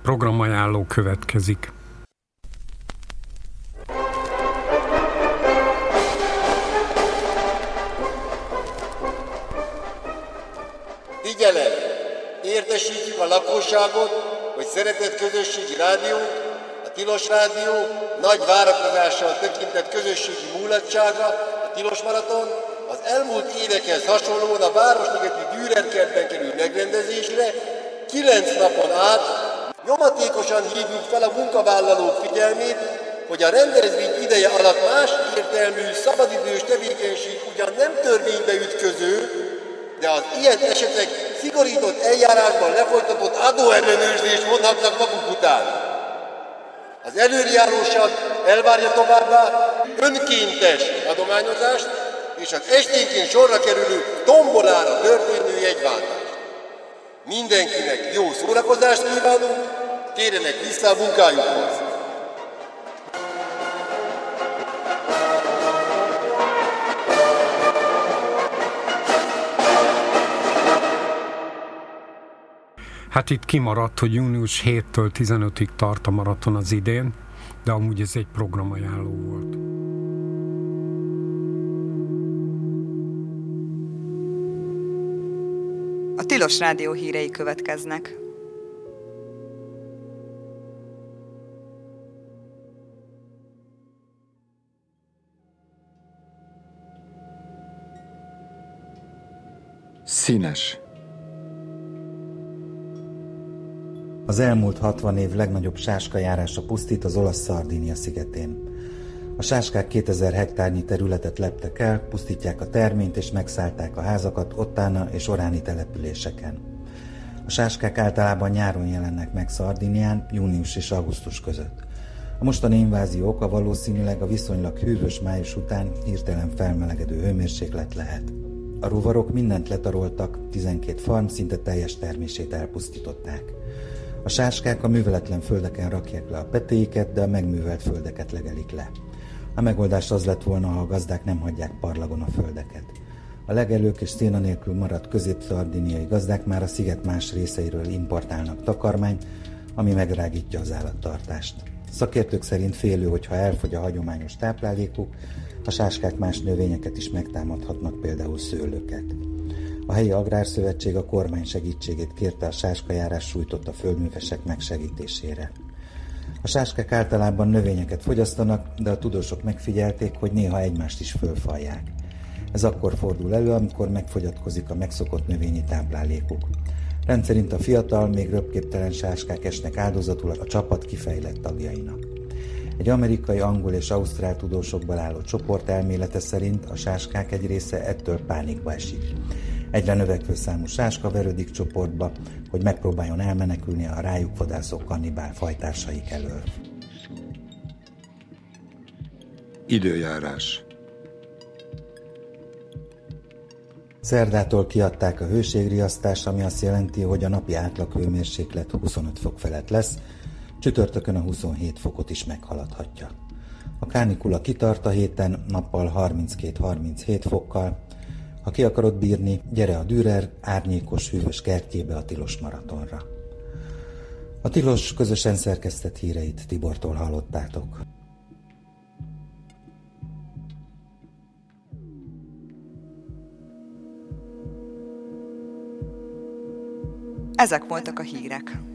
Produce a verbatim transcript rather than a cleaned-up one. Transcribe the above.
Programajánló következik. Figyelem! Értesítjük a lakosságot, hogy szeretett közösségi rádió, a Tilos Rádió nagy várakozással tekintett közösségi mulatságra, a Tilos Maraton az elmúlt évekhez hasonlóan a Városligeti Dürer kertben kerül megrendezésre, kilenc napon át nyomatékosan hívjuk fel a munkavállalók figyelmét, hogy a rendezvény ideje alatt más értelmű szabadidős tevékenység ugyan nem törvénybe ütköző, de az ilyen esetek szigorított eljárásban lefolytatott adóellenőrzést vonhatnak maguk után. Az előrejáróság elvárja továbbá önkéntes adományozást és az esténként sorra kerülő tombolára történő jegyváltást. Mindenkinek jó szórakozást kívánunk, térjenek vissza a munkájukhoz! Hát itt kimaradt, hogy június héttől tizenötödig tart a maraton az idén, de amúgy ez egy programajánló volt. A Tilos Rádió hírei következnek. Színes. Az elmúlt hatvan év legnagyobb sáskajárása pusztít az olasz Szardínia szigetén. A sáskák kétezer hektárnyi területet leptek el, pusztítják a terményt és megszállták a házakat Ottána és Oráni településeken. A sáskák általában nyáron jelennek meg Szardínián, június és augusztus között. A mostani invázió oka valószínűleg a viszonylag hűvös május után hirtelen felmelegedő hőmérséklet lehet. A rovarok mindent letaroltak, tizenkét farm szinte teljes termését elpusztították. A sáskák a műveletlen földeken rakják le a petéiket, de a megművelt földeket legelik le. A megoldás az lett volna, ha a gazdák nem hagyják parlagon a földeket. A legelők és széna nélkül maradt közép-szardíniai gazdák már a sziget más részeiről importálnak takarmányt, ami megdrágítja az állattartást. Szakértők szerint félő, hogy ha elfogy a hagyományos táplálékuk, a sáskák más növényeket is megtámadhatnak, például szőlőket. A helyi agrárszövetség a kormány segítségét kérte a sáskajárás sújtotta földművesek megsegítésére. A sáskák általában növényeket fogyasztanak, de a tudósok megfigyelték, hogy néha egymást is fölfalják. Ez akkor fordul elő, amikor megfogyatkozik a megszokott növényi táplálékuk. Rendszerint a fiatal, még röpképtelen sáskák esnek áldozatul a csapat kifejlett tagjainak. Egy amerikai, angol és ausztrál tudósokból álló csoport elmélete szerint a sáskák egy része ettől pánikba esik. Egyre növekvő számú sáska verődik csoportba, hogy megpróbáljon elmenekülni a rájuk vadászó kannibál fajtársaik elől. Időjárás. Szerdától kiadták a hőségriasztást, ami azt jelenti, hogy a napi átlag hőmérséklet huszonöt fok felett lesz, csütörtökön a huszonhét fokot is meghaladhatja. A kánikula kitart a héten, nappal harminckét-harminchét fokkal. Ha ki akarod bírni, gyere a Dürer árnyékos, hűvös kertjébe a Tilos Maratonra. A Tilos közösen szerkesztett híreit Tibortól hallottátok. Ezek voltak a hírek.